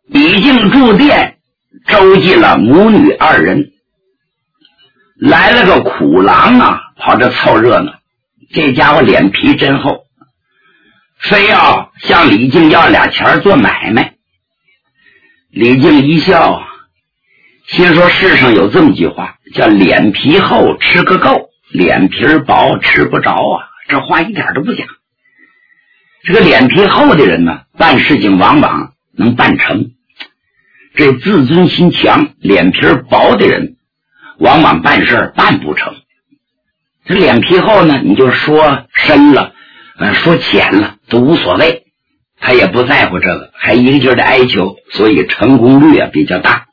李靖住店召集了母女二人，来了个苦郎啊，跑这凑热闹。这家伙脸皮真厚，非要向李靖要俩钱做买卖。李靖一笑，心说世上有这么句话，叫脸皮厚吃个够，脸皮薄吃不着啊，这话一点都不假。这个脸皮厚的人呢，办事情往往能办成，这自尊心强脸皮薄的人往往办事办不成。这脸皮厚呢，你就说深了说浅了都无所谓，他也不在乎这个，还一个劲儿的哀求，所以成功率比较大。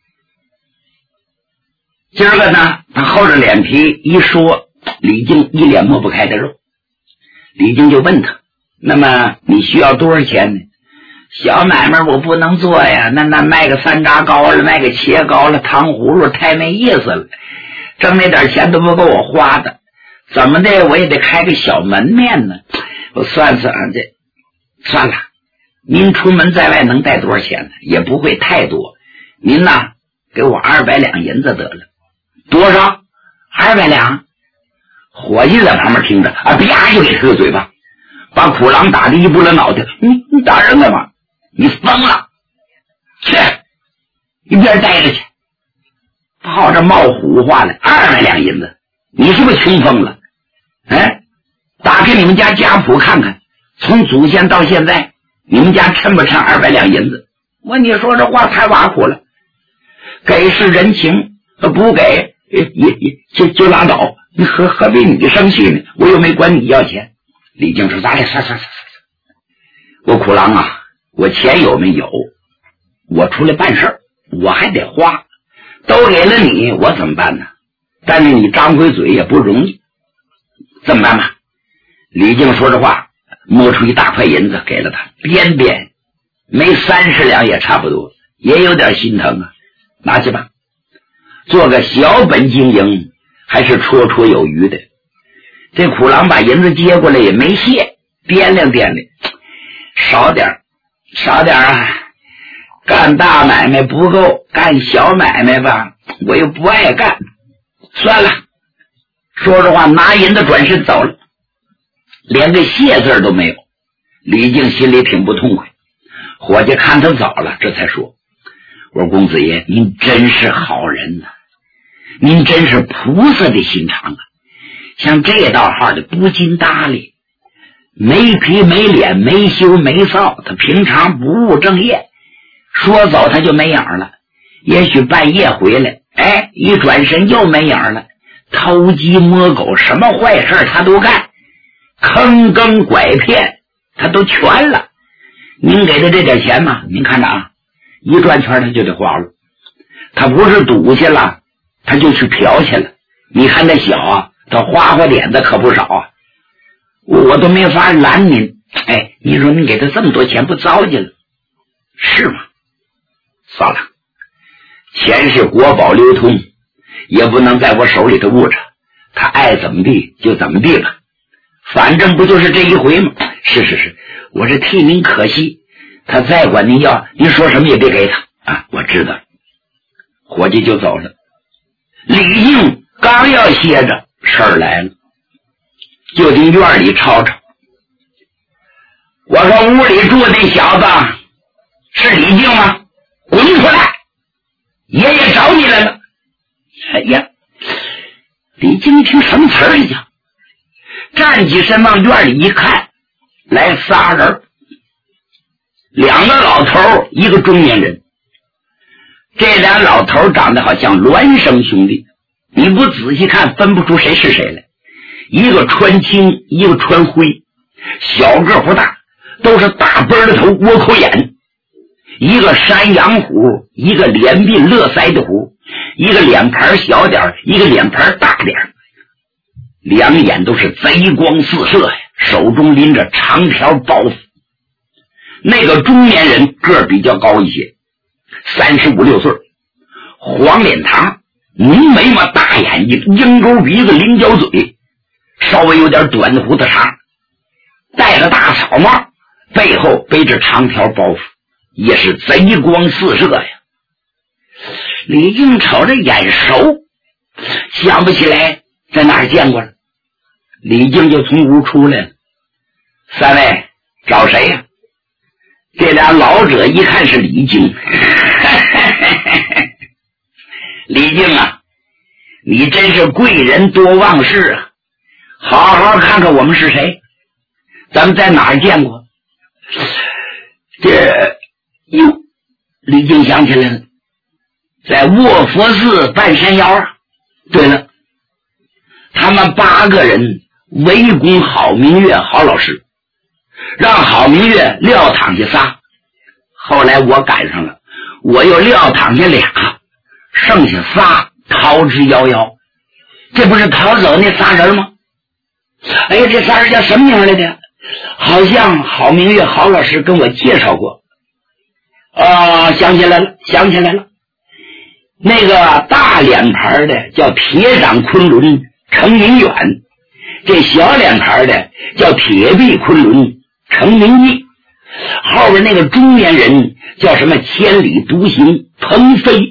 今儿个呢，他厚着脸皮一说，李靖一脸抹不开的肉。李靖就问他，那么你需要多少钱呢？小买卖我不能做呀，那卖个山楂糕了，卖个茄糕了，糖葫芦太没意思了，挣那点钱都不够我花的，怎么的我也得开个小门面呢。我算算算了，您出门在外能带多少钱呢？也不会太多，您呢给我200两银子得了。多少？200两。伙计在旁边听着啊，啪就给他个嘴巴，把苦郎打的一不了脑袋。你打人干嘛？你疯了，去一边待着去，跑这冒虎话来。200两银子，你是不是穷疯了？打开你们家家谱看看，从祖先到现在你们家趁不趁200两银子？你说这话太挖苦了，给是人情，不给就拉倒，你何必你生气呢？我又没管你要钱。李靖说，咱俩算，我苦郎啊，我钱有没有，我出来办事我还得花，都给了你我怎么办呢？但是你张回嘴也不容易，怎么办吧？李靖说这话，摸出一大块银子给了他，边没30两也差不多，也有点心疼啊，拿去吧，做个小本经营还是绰绰有余的。这苦郎把银子接过来也没谢，掂量少点啊，干大买卖不够，干小买卖吧我又不爱干，算了。说着话拿银子转身走了，连个谢字都没有。李靖心里挺不痛快，伙计看他走了，这才说，我说公子爷您真是好人呐，您真是菩萨的心肠啊，像这道号的不经搭理，没皮没脸没羞没臊，他平常不务正业，说走他就没影了，也许半夜回来一转身又没影了，偷鸡摸狗什么坏事他都干，坑耕拐骗他都全了。您给他这点钱嘛，您看着啊，一转圈他就得花了，他不是赌去了，他就去嫖去了。你看那小啊，他花点子可不少啊，我都没法拦您。你说你给他这么多钱不糟践了？是吗？算了，钱是国宝流通，也不能在我手里头捂着，他爱怎么地就怎么地吧，反正不就是这一回吗？是，我是替您可惜，他再管您要，您说什么也别给他啊。我知道。伙计就走了。李靖刚要歇着，事儿来了，就听院里吵吵。我说屋里住的那小子是李靖吗？滚出来，爷爷找你来了。哎呀，李靖一听什么词儿一样，站起身往院里一看，来仨人，两个老头一个中年人。这俩老头长得好像孪生兄弟，你不仔细看分不出谁是谁来，一个穿青一个穿灰，小个不大，都是大奔的头窝口眼，一个山羊虎，一个连鬓乐腮的虎，一个脸盘小点，一个脸盘大点，两眼都是贼光四射呀，手中拎着长条包袱。那个中年人个儿比较高一些，35、6岁，黄脸膛，浓眉毛，大眼睛，鹰钩鼻子，菱角嘴，稍微有点短的胡子茬，戴着大草帽，背后背着长条包袱， 也是贼光四射呀。李靖瞅着眼熟，想不起来在哪儿见过了。李靖就从屋出来了，三位找谁呀？这俩老者一看是李靖，李靖啊，你真是贵人多忘事啊！好好看看我们是谁，咱们在哪儿见过？李靖想起来了，在卧佛寺半山腰啊。对了，他们8个人围攻郝明月郝老师，让郝明月撂躺下仨，后来我赶上了，我又撂躺下俩，剩下仨逃之夭夭。这不是逃走那仨人吗？哎呀，这仨人叫什么名来的？好像郝明月郝老师跟我介绍过。想起来了，那个大脸盘的叫铁掌昆仑程明远，这小脸盘的叫铁臂昆仑程明义，后边那个中年人叫什么千里独行鹏飞。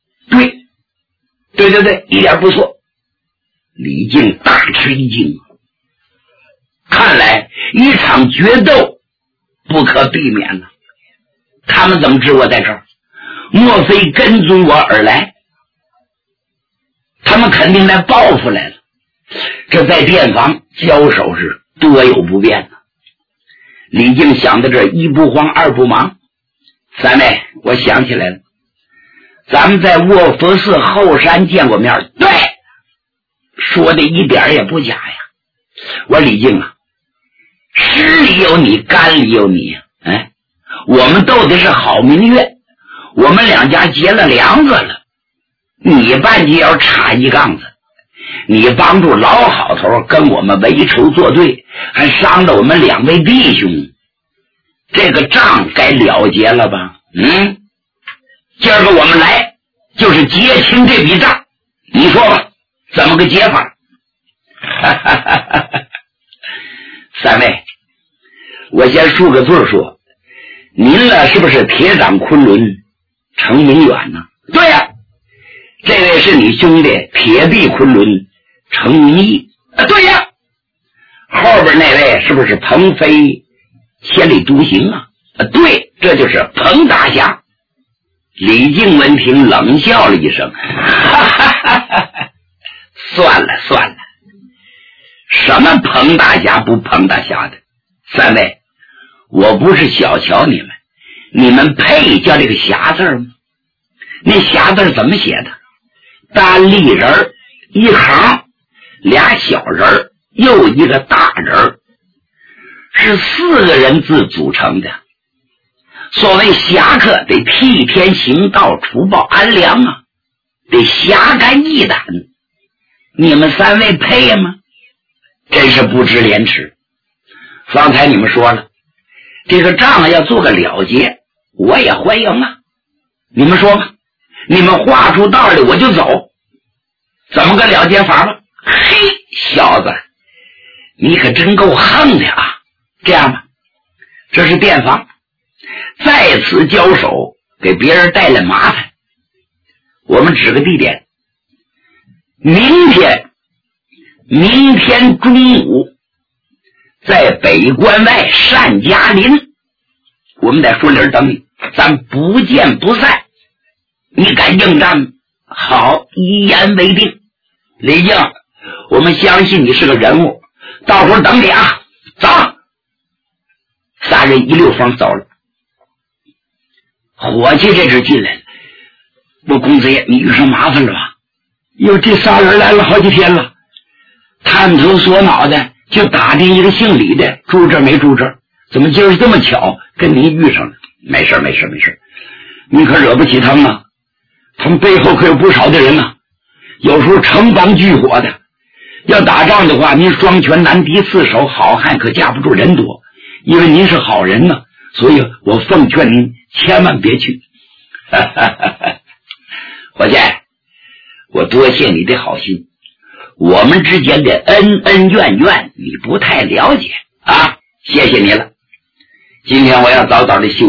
对，一点不错。李靖大吃一惊，看来一场决斗不可避免了。他们怎么知我在这儿？莫非跟踪我而来？他们肯定来报复来了。这在店房交手是多有不便呢。李靖想到这，一不慌二不忙，三位，我想起来了，咱们在卧佛寺后山见过面。对，说的一点也不假呀。我李靖啊，湿里有你，干里有你。我们斗的是郝明月，我们两家结了梁子了，你半截要插一杠子，你帮助老好头跟我们为仇作对，还伤了我们2位弟兄，这个账该了结了吧？今儿个我们来就是结清这笔账，你说吧，怎么个结法？三位，我先数个字说，您呢是不是铁掌昆仑程明远呢？对呀，这位是你兄弟铁臂昆仑程明义。对呀，后边那位是不是鹏飞千里独行啊？对，这就是彭大侠。李靖闻听冷笑了一声，算了，什么彭大侠不彭大侠的？三位，我不是小瞧你们配叫这个侠字吗？那侠字怎么写的？单立人一行，2小人又一个大人，是4个人字组成的。所谓侠客得替天行道，除暴安良啊，得侠肝义胆。你们3位配吗？真是不知廉耻。方才你们说了，这个账要做个了结，我也欢迎啊。你们说吧，你们画出道来我就走，怎么个了结法吧？嘿，小子，你可真够横的啊！这样吧，这是店房，再次交手给别人带来麻烦，我们指个地点，明天中午在北关外单家林，我们在树林等你，咱不见不散。你敢应战吗？好，一言为定。李靖，我们相信你是个人物，到时候等你啊，走。3人一溜风走了。伙计这时进来了，我公子爷，你遇上麻烦了吧？哟，这仨人来了好几天了，探头索脑的就打听一个姓李的住这没住这，怎么今儿这么巧跟您遇上了？没事，你可惹不起他们啊，他们背后可有不少的人啊，有时候城邦聚火的，要打仗的话，您双拳难敌四手，好汉可架不住人多。因为您是好人呢，所以我奉劝您千万别去。伙计，我多谢你的好心，我们之间的恩恩怨怨你不太了解啊，谢谢你了。今天我要早早的休息，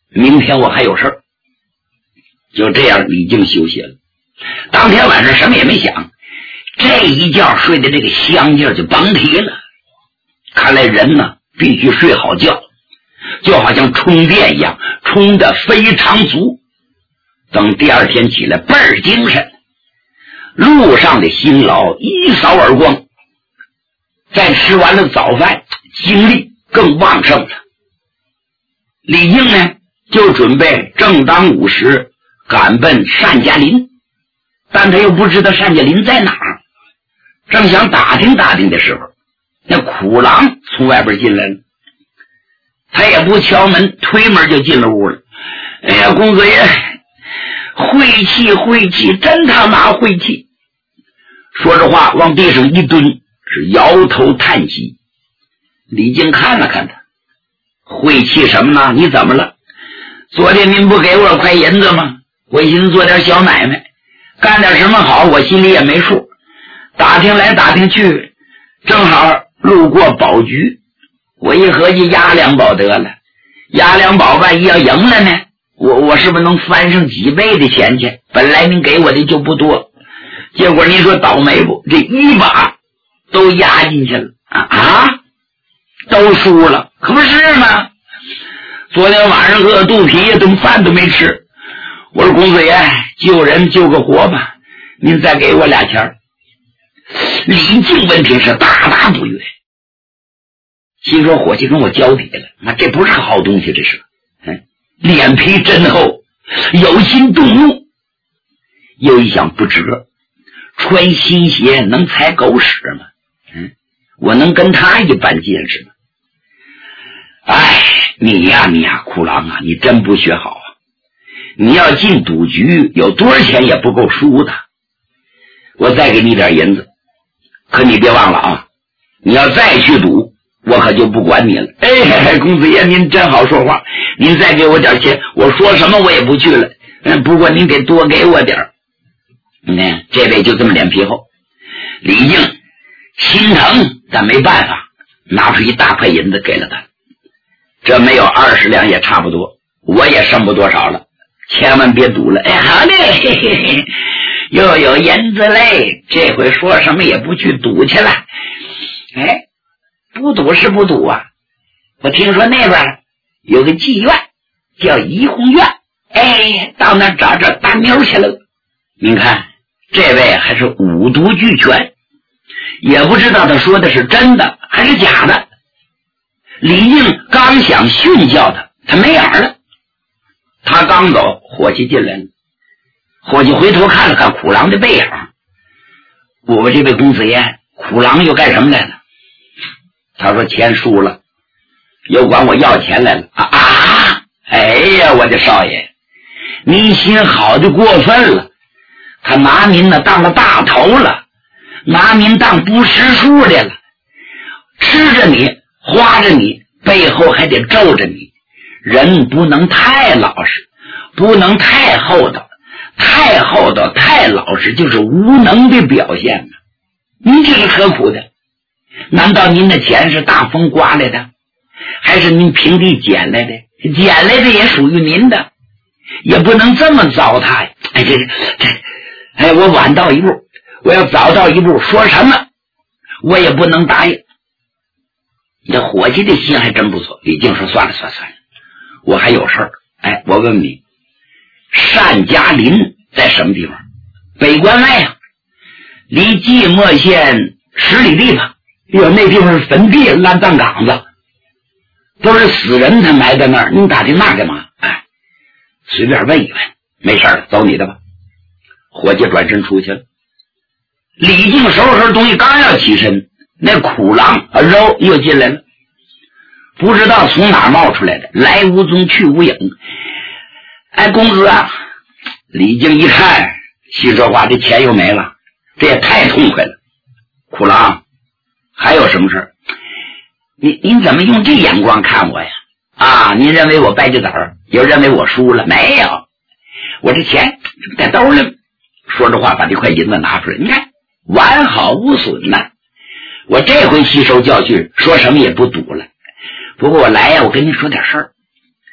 明天我还有事儿。就这样，李靖休息了。当天晚上什么也没想，这一觉睡的这个香劲儿就甭提了。看来人呢必须睡好觉，就好像充电一样，充得非常足。等第二天起来倍儿精神，路上的辛劳一扫而光。再吃完了早饭，精力更旺盛了。李靖呢就准备正当午时赶奔单家林，但他又不知道单家林在哪儿。正想打听打听的时候，那苦郎从外边进来了。他也不敲门，推门就进了屋了。哎呀，公子爷，晦气晦气，真他妈晦气！说着话往地上一蹲，是摇头叹息。李靖看了看他，晦气什么呢？你怎么了？昨天您不给我块银子吗？我寻思做点小买卖，干点什么好，我心里也没数。打听来打听去，正好路过宝局，我一合计押2宝得了，押2宝万一要赢了呢，我是不是能翻上几倍的钱去？本来您给我的就不多，结果您说倒霉不？这1把都押进去了都输了，可不是吗？昨天晚上饿肚皮，顿饭都没吃。我说公子爷，救人救个活吧，您再给我2钱。李靖闻听是大大不悦，心说伙计跟我交底了，那这不是个好东西，这是脸皮真厚，有心动怒。又一想不值，穿新鞋能踩狗屎吗？我能跟他一般见识吗？哎，你呀，苦郎啊，你真不学好啊！你要进赌局，有多少钱也不够输的。我再给你点银子，可你别忘了啊！你要再去赌，我可就不管你了。哎，公子爷您真好说话，您再给我点钱，我说什么我也不去了。不过您得多给我点。你看这位就这么脸皮厚。李靖心疼，但没办法，拿出1大块银子给了他。这没有20两也差不多，我也剩不多少了，千万别赌了。哎，好嘞，嘿嘿嘿，又有银子嘞，这回说什么也不去赌去了。哎，不赌是不赌啊，我听说那边有个妓院叫怡红院，哎，到那找大妞去了。您看这位还是5毒俱全，也不知道他说的是真的还是假的。李靖刚想训教他没影了。他刚走，伙计进来了。伙计回头看了看苦郎的背影，我这位公子爷，苦郎又干什么来了？他说钱输了，又管我要钱来了。哎呀，我的少爷，您心好的过分了，他拿您呢当了大头了，拿您当不识数的了，吃着你花着你，背后还得咒着你。人不能太老实，不能太厚道，太厚道太老实就是无能的表现呢。您这是何苦的？难道您的钱是大风刮来的，还是您平地捡来的？捡来的也属于您的，也不能这么糟蹋呀。我晚到一步，我要早到一步，说什么我也不能答应。这伙计的心还真不错。李靖说算了，我还有事儿。我问问你，单家林在什么地方？北关外啊，离即墨县10里地方。那地方是坟地，烂葬岗子，都是死人，他埋在那儿。你打听那干嘛？随便问一问，没事了，走你的吧。伙计转身出去了。李靖收拾东西，刚要起身，那苦郎肉又进来了，不知道从哪冒出来的，来无踪去无影。公子啊！李靖一看，心说话，这钱又没了，这也太痛快了。苦郎，还有什么事？您怎么用这眼光看我呀？您认为我败家子儿，又认为我输了？没有，我这钱在兜里。说着话，把这块银子拿出来，你看完好无损呢。我这回吸收教训，说什么也不赌了。不过我来呀，我跟您说点事儿。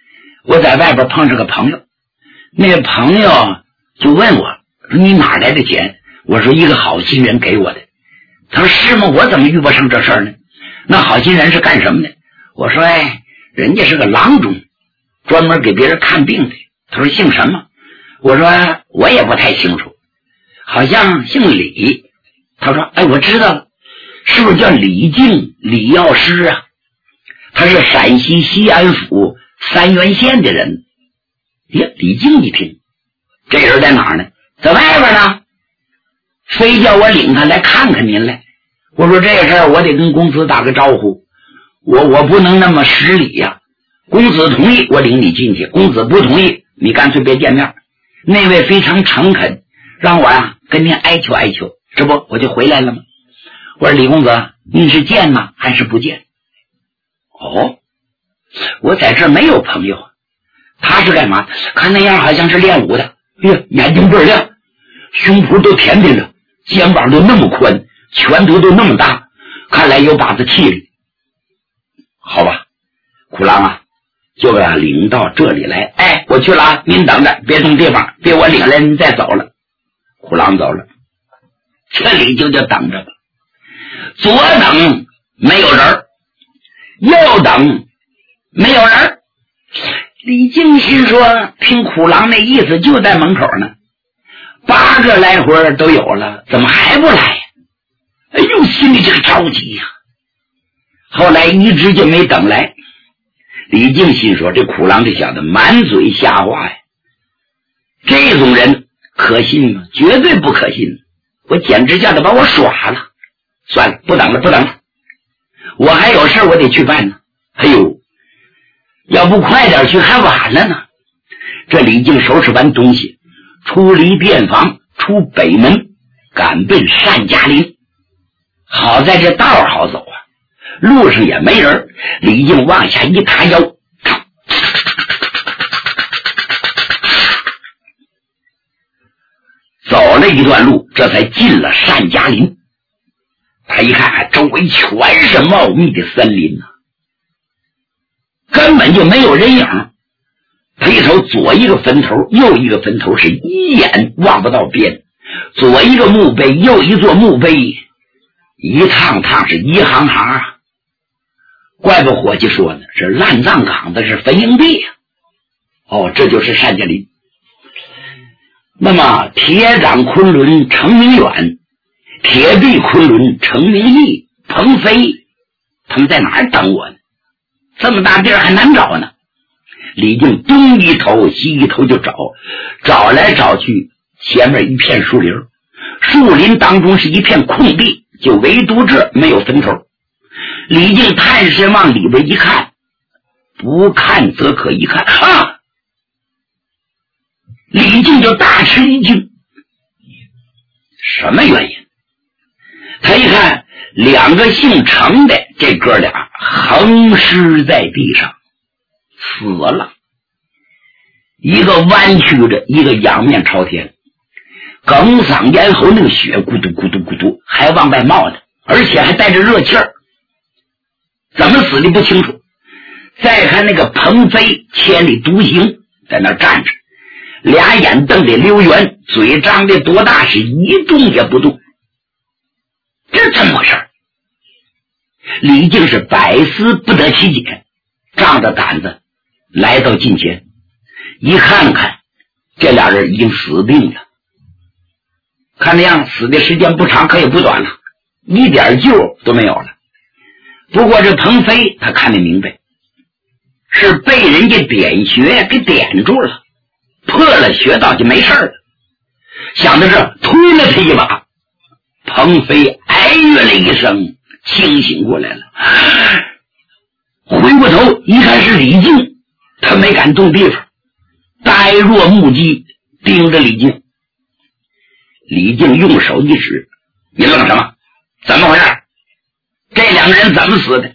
我在外边碰上个朋友，那个朋友就问我说你哪来的钱？我说一个好心人给我的。他说是吗？我怎么遇不上这事儿呢？那好心人是干什么的？我说人家是个郎中，专门给别人看病的。他说姓什么？我说我也不太清楚，好像姓李。他说我知道了，是不是叫李靖李药师啊？他是陕西西安府三原县的人。李靖一听，这人在哪儿呢？在外边呢，非叫我领他来看看您来。我说这事儿我得跟公子打个招呼，我不能那么失礼呀。公子同意我领你进去，公子不同意你干脆别见面。那位非常诚恳，让我跟您哀求哀求，这不我就回来了吗？我说李公子，您是见吗还是不见？我在这儿没有朋友。他是干嘛？看那样好像是练武的，眼睛倍儿亮，胸脯都甜甜的，肩膀都那么宽，拳头都那么大，看来有把子气力。好吧，苦郎就把他领到这里来。我去了您等着，别动地方，别我领来您再走了。苦郎走了，这里就等着吧。左等没有人，右等没有人。李靖心说，听苦郎那意思就在门口呢，8个来回都有了，怎么还不来呀？心里这个着急呀。后来一直就没等来。李靖心说，这苦郎这小子满嘴瞎话呀，这种人可信吗？绝对不可信，我简直叫他把我耍了。算了，不等了，我还有事我得去办呢。要不快点去还晚了呢。这李靖收拾完东西，出离便房，出北门，赶奔单家林。好在这道好走路上也没人。李靖往下一抬腰，走了一段路，这才进了单家林。他一看周围全是茂密的森林根本就没有人影。他一瞅，左一个坟头，右一个坟头，是一眼望不到边。左一个墓碑，右一座墓碑，一趟趟是一行行怪不伙计说呢，是烂葬岗子，是坟营地这就是单家林。那么铁掌昆仑程明远，铁臂昆仑程明义，彭飞他们在哪儿等我呢？这么大地儿还难找呢。李靖东一头西一头就找来找去，前面一片树林，树林当中是一片空地，就唯独这没有坟头。李靖探身往里边一看，不看则可一看李靖就大吃一惊。什么原因？他一看2个姓程的这哥俩横尸在地上死了，一个弯曲着，一个仰面朝天，哽嗓咽喉，那个血咕嘟咕嘟咕嘟还往外冒呢，而且还带着热气儿，怎么死的不清楚。再看那个彭飞千里独行在那站着，俩眼瞪得溜圆，嘴张得多大，是一动也不动。这怎么回事？李靖是百思不得其解，仗着胆子来到近前，一看看这俩人已经死定了。看那样死的时间不长，可也不短了，一点救都没有了。不过这彭飞他看得明白，是被人家点穴给点住了，破了穴道就没事了。想到这，推了他一把，彭飞哎呦了一声，清醒过来了。回过头一看是李靖，他没敢动地方，呆若木鸡盯着李靖。李靖用手一指，你愣什么？怎么回事？这2个人怎么死的？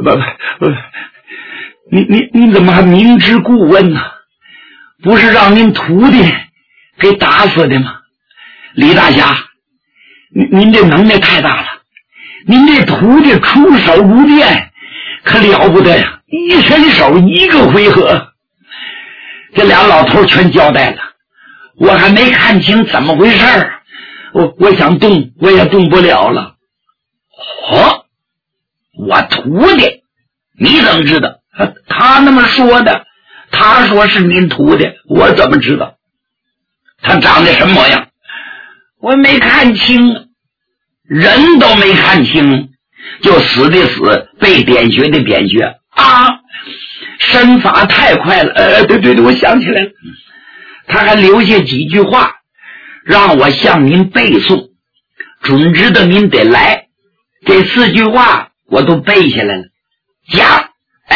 你怎么还明知故问呢？不是让您徒弟给打死的吗？李大侠，您这能耐太大了，您这徒弟出手如电，可了不得呀！一伸手一个回合， 这俩老头全交代了，我还没看清怎么回事儿，我想动我也动不了了。哦，我徒弟，你怎么知道？他那么说的，他说是您徒弟，我怎么知道？他长得什么模样？我没看清，人都没看清，就死的死，被点穴的点穴啊！身法太快了，对，我想起来了，他还留下几句话，让我向您背诵，准知道您得来。这4句话我都背下来了。讲，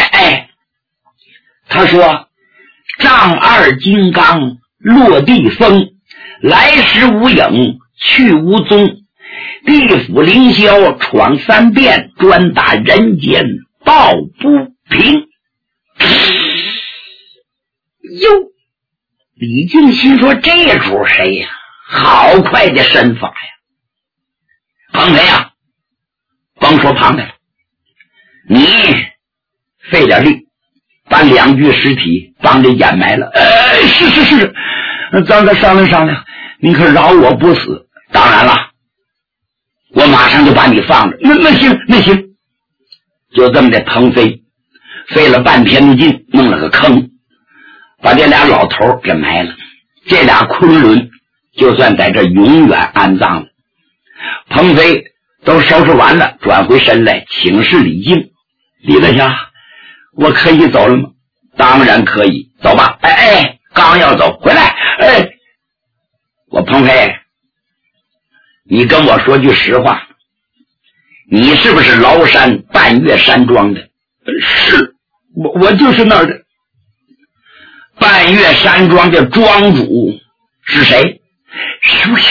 他说：丈二金刚落地风，来时无影去无踪，地府凌霄闯3遍，专打人间抱不平。哟，李靖心说这主谁呀？好快的身法呀！庞培啊，甭说庞培了，你费点力，把2具尸体帮着掩埋了。是，咱再商量商量，您可饶我不死。当然了，我马上就把你放了。那行，就这么的腾飞，费了半天的劲，弄了个坑，把这俩老头给埋了。这俩昆仑就算在这永远安葬了。鹏飞都收拾完了，转回身来请示李靖。李大侠，我可以走了吗？当然可以，走吧。刚要走，回来。我鹏飞，你跟我说句实话，你是不是崂山半月山庄的？是，我就是那儿的。半月山庄的庄主是谁？是不是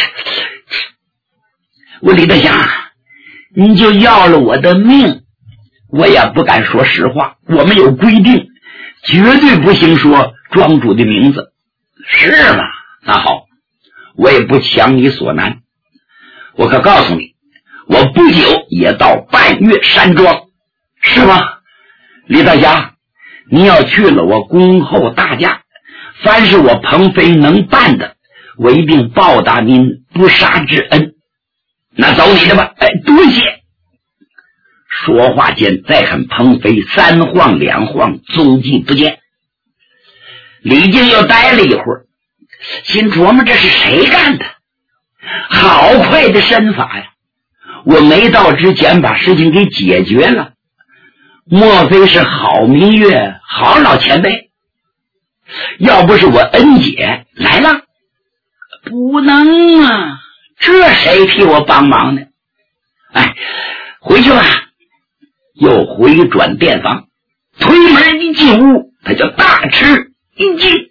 我李大侠，你就要了我的命，我也不敢说实话。我们有规定，绝对不行说庄主的名字。是吗？那好，我也不强你所难。我可告诉你，我不久也到半月山庄。是吗？李大侠，你要去了，我恭候大驾。凡是我鹏飞能办的，我一定报答您不杀之恩。那走你的吧。多谢。说话间，再看鹏飞3晃2晃，踪迹不见。李靖又待了一会儿，心琢磨这是谁干的？好快的身法呀！我没到之前把事情给解决了，莫非是郝明月郝老前辈？要不是我恩姐来了，不能啊，这谁替我帮忙呢？回去吧。又回转店房，推门一进屋，他就大吃一惊。